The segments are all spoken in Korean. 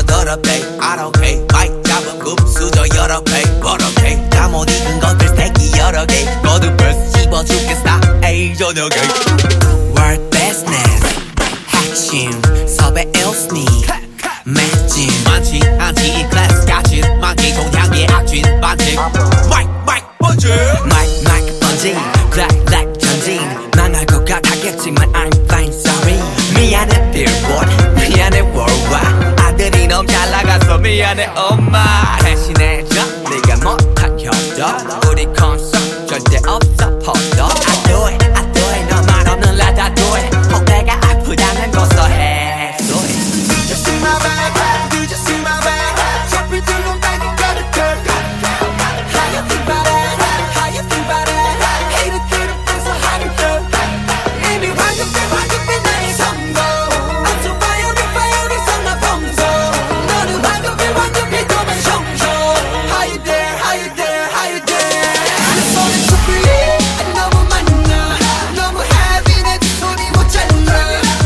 더럽게 I don't care 마이크 잡은 급수저 여러 배 버럭해 잠못 익은 것들 새끼 여러 개 거듭을 씹어 죽겠다 에이 저녁에 World business 핵심 섭외 1순위 매진 많지 않지 이 클래스 같은 많기 동향의 악진 반칙 마이크 번지 마이크 번지 black 전진 망할 것 같았겠지만 I'm fine sorry 미안해 billboard 미안해 worldwide 아들이 너무 잘 나가서 미안해 엄마 대신해줘 네가 못한 효도 우리 콘서트 절대 없어 포도 I do it 너 말 없는 라 다 do it 혹 내가 아프다면 고소해 do it Did you see my bag? Did you see my bag? 잡힐 줄은 빨리 가득해 How you think about it? How you think about it? 이렇게는 방송하는 듯 이미 완벽해 나의 성공 I'm so fire 성나 범소 너는 완벽해 도만 성소 How you dare how you dare how you dare 내 손에 촛불이 너무 많나 너무 heavy 내 두 손이 못 잘라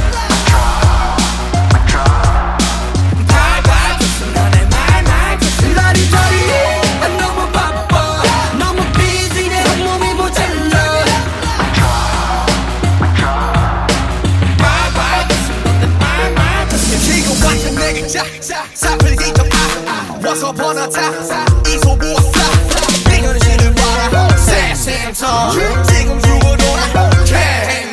너무 바빠 너무 busy 내 몸이 모자라 지금 완전 내게 사풀기 좀 Once upon a time 이 소부었어 이거는 신을 봐라 세상 지금 주고 놀아